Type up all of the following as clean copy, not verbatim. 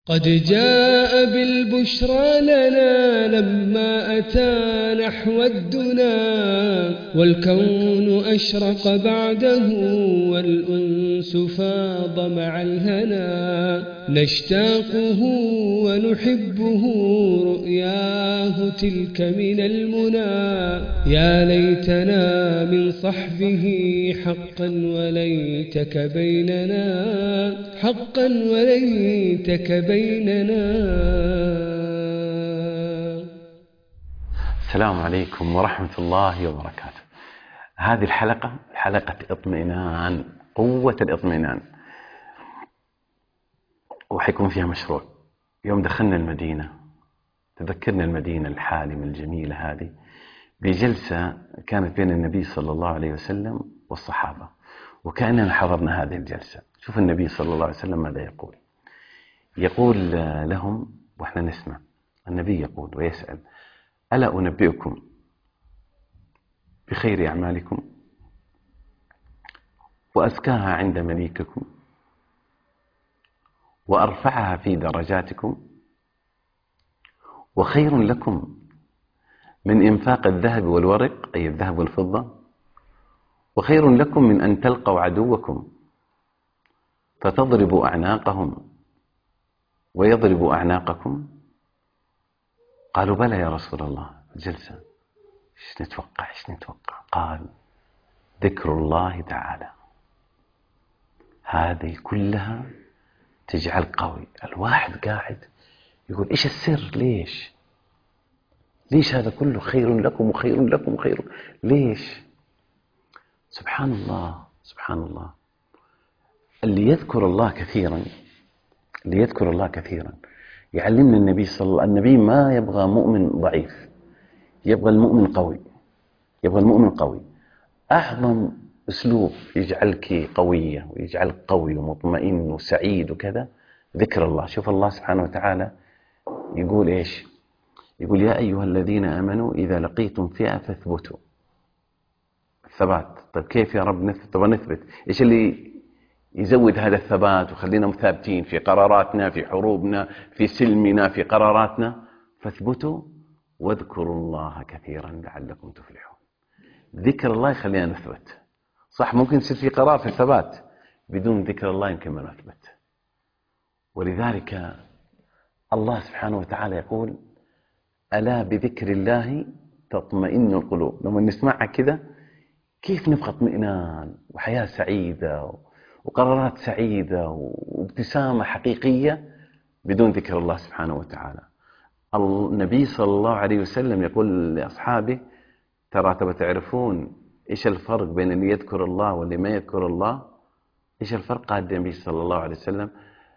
قد جاء بالبشرى لنا لما أتى نحو الدنا، والكون أشرق بعده والأنس فاض مع الهنا، نشتاقه ونحبه رؤياه تلك من المنى، يا ليتنا من صحبه حقا وليتك بيننا، حقا وليتك بيننا. السلام عليكم ورحمة الله وبركاته. هذه الحلقة حلقة اطمئنان، قوة الاطمئنان، وحيكون فيها مشروع. يوم دخلنا المدينة تذكرنا المدينة الحالمة الجميلة هذه بجلسة كانت بين النبي صلى الله عليه وسلم والصحابة، وكأننا حضرنا هذه الجلسة. شوف النبي صلى الله عليه وسلم ماذا يقول لهم وإحنا نسمع. النبي يقول ويسأل: ألا أنبئكم بخير أعمالكم وأزكاها عند مليككم وأرفعها في درجاتكم وخير لكم من إنفاق الذهب والورق، أي الذهب والفضة، وخير لكم من أن تلقوا عدوكم فتضربوا أعناقهم ويضربوا أعناقكم؟ قالوا: بلى يا رسول الله. جلسة، إيش نتوقع؟ قال: ذكر الله تعالى. هذه كلها تجعل قوي. الواحد قاعد يقول: إيش السر؟ ليش هذا كله خير لكم وخير لكم وخير؟ ليش؟ سبحان الله. اللي يذكر الله كثيرا يعلمنا النبي صلى الله عليه وسلم. النبي ما يبغى مؤمن ضعيف، يبغى المؤمن قوي. أعظم أسلوب يجعلك قوية ويجعلك قوي ومطمئن وسعيد وكذا ذكر الله. شوف الله سبحانه وتعالى يقول إيش؟ يقول: يا أيها الذين آمنوا إذا لقيتم فئة فاثبتوا. الثبات. طيب كيف يا رب نثبت؟ إيش اللي يزود هذا الثبات وخلينا مثابتين في قراراتنا، في حروبنا، في سلمنا، في قراراتنا؟ فاثبتوا واذكروا الله كثيرا لعلكم تفلحون. ذكر الله يخلينا نثبت. صح، ممكن يصير في قرار في الثبات، بدون ذكر الله يمكن ما نثبت. ولذلك الله سبحانه وتعالى يقول: ألا بذكر الله تطمئن القلوب. لما نسمعها كذا كيف نبقى اطمئنان وحياة سعيدة وقرارات سعيدة وابتسامة حقيقية بدون ذكر الله سبحانه وتعالى. النبي صلى الله عليه وسلم يقول لأصحابه: ترى تعرفون إيش الفرق بين اللي يذكر الله واللي ما يذكر الله؟ إيش الفرق؟ قال النبي صلى الله عليه وسلم: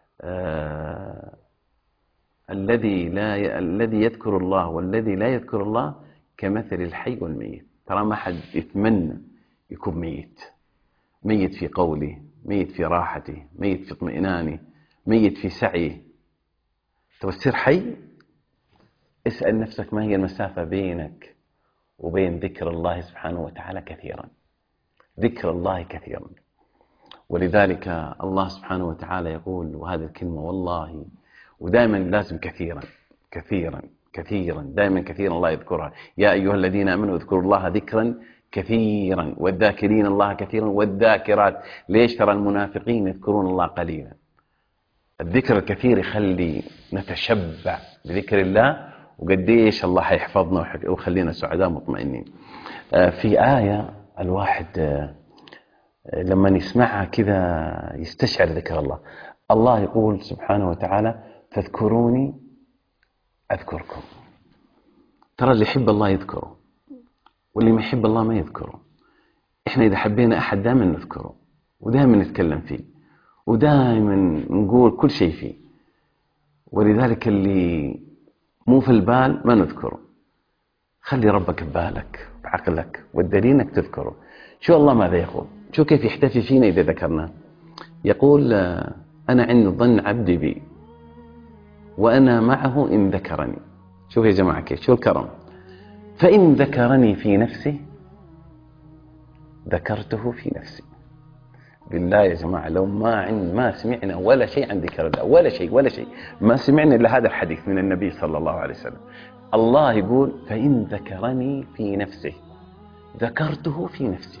الذي يذكر الله والذي لا يذكر الله كمثل الحي والميت. ترى ما حد يتمنى يكون ميت في قوله، ميت في راحته، ميت في اطمئنانه، ميت في سعيه. تبغى تصير حي؟ اسأل نفسك: ما هي المسافة بينك وبين ذكر الله سبحانه وتعالى كثيرا؟ ذكر الله كثيرا. ولذلك الله سبحانه وتعالى يقول، وهذه الكلمة والله ودائما لازم كثيرا دائما كثيرا الله يذكرها: يا أيها الذين آمنوا اذكروا الله ذكرا كثيرا والذاكرين الله كثيرا والذاكرات. ليش؟ ترى المنافقين يذكرون الله قليلا. الذكر الكثير يخلي نتشبع بذكر الله، وقديش الله حيحفظنا ويخلينا سعداء مطمئنين. في آية الواحد لما يسمعها كذا يستشعر ذكر الله. الله يقول سبحانه وتعالى: فاذكروني أذكركم. ترى اللي يحب الله يذكره واللي ما يحب الله ما يذكره. إحنا إذا حبينا أحد دائما نذكره ودائما نتكلم فيه ودائما نقول كل شيء فيه. ولذلك اللي مو في البال ما نذكره. خلي ربك ببالك بعقلك، والدليل انك تذكره. شو الله ماذا يقول؟ شو كيف يحتفي فينا إذا ذكرنا؟ يقول: أنا عند ظن عبدي بي وأنا معه إن ذكرني. شوف يا جماعة كيف، شو الكرم. فإن ذكرني في نفسي ذكرته في نفسي. بالله يا جماعة لو ما سمعنا ولا شيء عن ذكر الله، ولا شيء ما سمعنا إلا هذا الحديث من النبي صلى الله عليه وسلم. الله يقول فإن ذكرني في نفسه ذكرته في نفسي.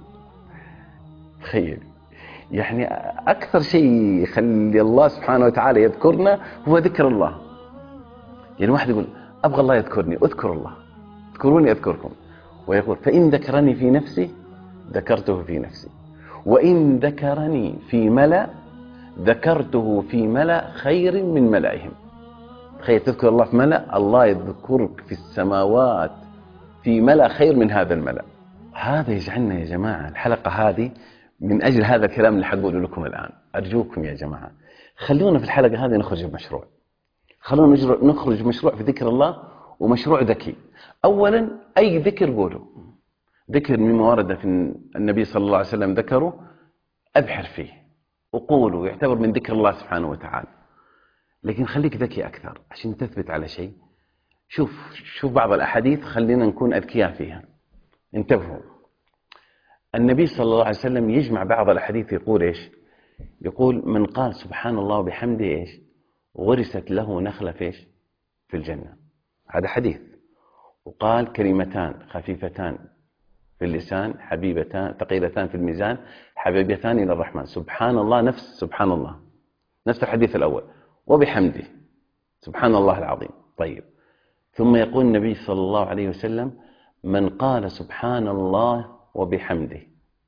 تخيل، يعني أكثر شيء يخلي الله سبحانه وتعالى يذكرنا هو ذكر الله. يعني واحد يقول أبغى الله يذكرني، أذكر الله، اذكروني أذكركم. ويقول فإن ذكرني في نفسي ذكرته في نفسي، وإن ذكرني في ملأ ذكرته في ملأ خير من ملئهم. تخيل تذكر الله في ملأ، الله يذكرك في السماوات في ملأ خير من هذا الملأ. هذا يجعلنا يا جماعة الحلقة هذه من أجل هذا الكلام اللي حقوله لكم الآن. أرجوكم يا جماعة خلونا في الحلقة هذه نخرج بمشروع، خلونا نخرج مشروع في ذكر الله، ومشروع ذكي. أولا أي ذكر قوله، ذكر مما ورد في النبي صلى الله عليه وسلم ذكره أبحر فيه وقوله، يعتبر من ذكر الله سبحانه وتعالى. لكن خليك ذكي أكثر عشان تثبت على شيء. شوف بعض الأحاديث خلينا نكون أذكياء فيها. انتبهوا، النبي صلى الله عليه وسلم يجمع بعض الأحاديث يقول إيش؟ يقول من قال سبحان الله وبحمده إيش؟ ورثت له نخلة فيش في الجنة. هذا حديث. وقال كلمتان خفيفتان في اللسان حبيبتان ثقيلتان في الميزان حبيبتان إلى الرحمن. سبحان الله نفس سبحان الله، نفس الحديث الأول، وبحمده سبحان الله العظيم. طيب، ثم يقول النبي صلى الله عليه وسلم من قال سبحان الله وبحمده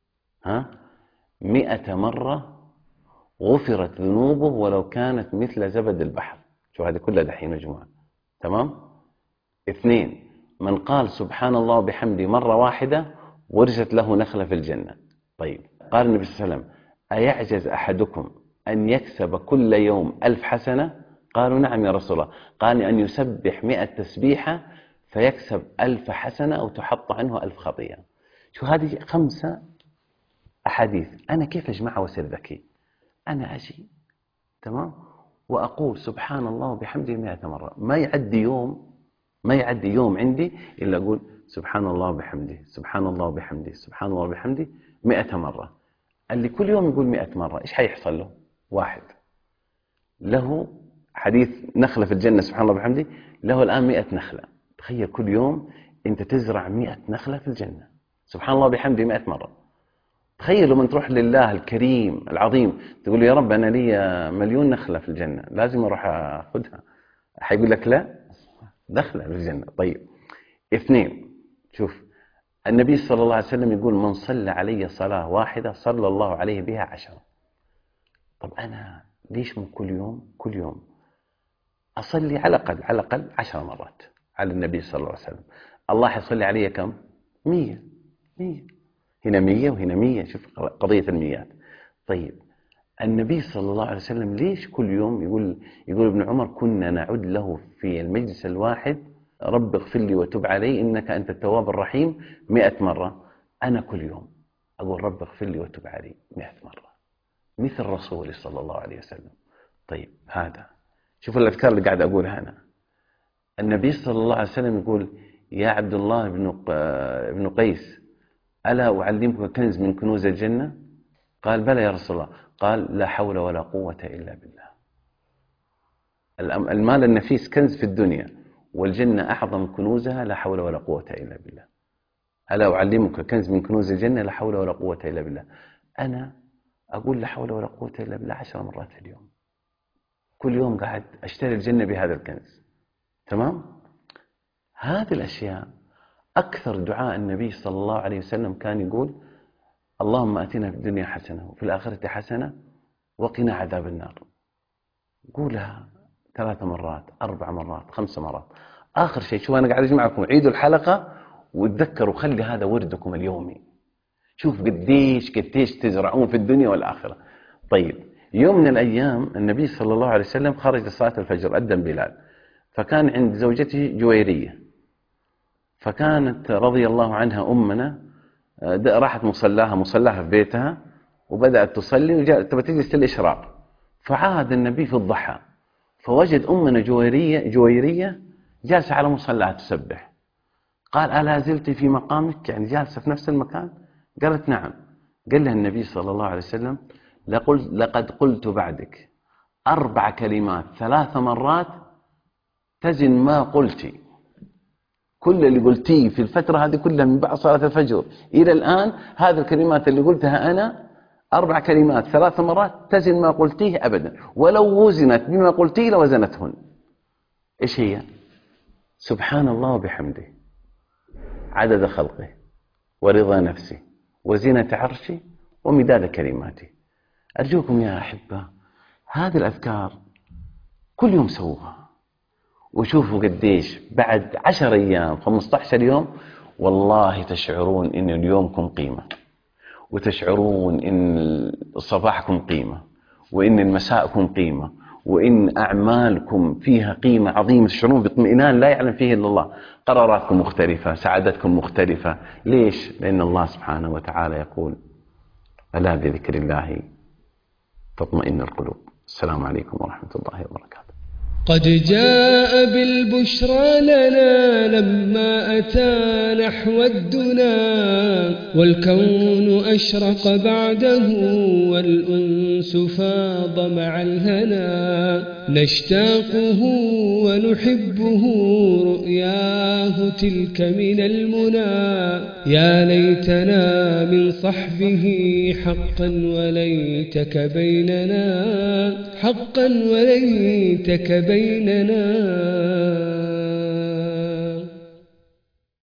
100 مرة غفرت ذنوبه ولو كانت مثل زبد البحر. شو هذه كلها دحين يا جماعة، تمام؟ 2 من قال سبحان الله وبحمده مرة واحدة ورثت له نخلة في الجنة. طيب، قال النبي صلى الله عليه وسلم أيعجز أحدكم أن يكسب كل يوم 1000 حسنة؟ قالوا نعم يا رسول الله. قال أن يسبح 100 تسبيحة فيكسب 1000 حسنة أو تحط عنه 1000 خطيئة. شو هذه 5 أحاديث. أنا كيف أجمعها وأصير ذكي؟ أنا أجي تمام وأقول سبحان الله وبحمده 100 مرة. ما يعدي يوم عندي إلا أقول سبحان الله وبحمده سبحان الله وبحمده سبحان الله وبحمده 100 مرة. اللي كل يوم يقول 100 مرة إيش حيحصل له؟ واحد له حديث نخلة في الجنة سبحان الله وبحمده، له الآن 100 نخلة. تخيل كل يوم أنت تزرع 100 نخلة في الجنة سبحان الله وبحمده 100 مرة. تخيلوا من تروح لله الكريم العظيم تقول يا رب أنا لي 1,000,000 نخلة في الجنة لازم أروح أخذها، حيقول لك لا، دخلة في الجنة. طيب، 2 شوف النبي صلى الله عليه وسلم يقول من صلى علي صلاة واحدة صلى الله عليه بها 10. طب أنا ليش من كل يوم أصلي على الأقل 10 مرات على النبي صلى الله عليه وسلم؟ الله يصلي علي كم؟ 100 هنا 100 وهنا 100. شوف قضية الميات. طيب، النبي صلى الله عليه وسلم ليش كل يوم يقول ابن عمر كنا نعد له في المجلس الواحد رب اغفر لي وتب علي إنك أنت التواب الرحيم 100 مرة. أنا كل يوم أقول رب اغفر لي وتب علي 100 مرة مثل رسولي صلى الله عليه وسلم. طيب، هذا شوف الأذكار اللي قاعد أقولها أنا. النبي صلى الله عليه وسلم يقول يا عبد الله بن قيس ألا أعلمك كنز من كنوز الجنة؟ قال بلى يا رسول الله. قال لا حول ولا قوة إلا بالله. المال النفيس كنز في الدنيا، والجنة أعظم كنوزها لا حول ولا قوة إلا بالله. ألا أعلمك كنز من كنوز الجنة؟ لا حول ولا قوة إلا بالله. أنا أقول لا حول ولا قوة إلا بالله 10 مرات في اليوم. كل يوم قاعد أشتري الجنة بهذا الكنز. تمام؟ هذه الأشياء أكثر دعاء النبي صلى الله عليه وسلم كان يقول اللهم أتنا في الدنيا حسنة وفي الآخرة حسنة وقنا عذاب النار. قولها 3 مرات 4 مرات 5 مرات. آخر شيء، شو أنا قاعد أجمعكم، عيدوا الحلقة وتذكروا خلي هذا وردكم اليومي. شوف قديش تزرعون في الدنيا والآخرة. طيب، يوم من الأيام النبي صلى الله عليه وسلم خرج لصلاة الفجر أذن بلال، فكان عند زوجته جويرية، فكانت رضي الله عنها أمنا راحت مصلاها في بيتها وبدأت تصلي وتبى تجلس للإشراق. فعاد النبي في الضحى فوجد أمنا جويرية جالسة على مصلاها تسبح. قال ألا زلت في مقامك، يعني جالسة في نفس المكان؟ قالت نعم. قال لها النبي صلى الله عليه وسلم: لقد قلت بعدك 4 كلمات 3 مرات تزن ما قلتي. كل اللي قلتيه في الفترة هذه كلها من بعد صلاة الفجر إلى الآن، هذه الكلمات اللي قلتها أنا 4 كلمات 3 مرات تزن ما قلتيه أبدا، ولو وزنت بما قلتيه لوزنتهن. إيش هي؟ سبحان الله وبحمده عدد خلقه ورضا نفسه وزينة عرشه ومداد كلماته. أرجوكم يا أحبة هذه الأذكار كل يوم سووها، وشوفوا قديش بعد 10 أيام 15 يوم والله تشعرون إن اليومكم قيمة، وتشعرون إن صباحكم قيمة، وإن مساءكم قيمة، وإن أعمالكم فيها قيمة عظيمة، تشعرون باطمئنان لا يعلم فيه إلا الله. قراراتكم مختلفة، سعادتكم مختلفة. ليش؟ لأن الله سبحانه وتعالى يقول: ألا بذكر الله تطمئن القلوب. السلام عليكم ورحمة الله وبركاته. قد جاء بالبشرى لنا لما أتى نحو الدنا، والكون أشرق بعده والأنس فاض مع الهنا. نشتاقه ونحبه رؤياه تلك من المنى. يا ليتنا من صحبه حقا وليتك بيننا، حقا وليتك بيننا.